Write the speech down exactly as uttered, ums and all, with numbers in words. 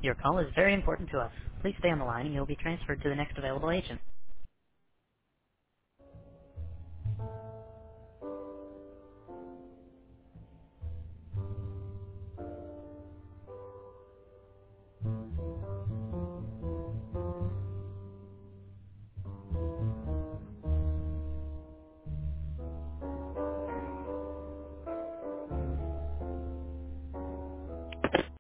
Your call is very important to us. Please stay on the line and you will be transferred to the next available agent.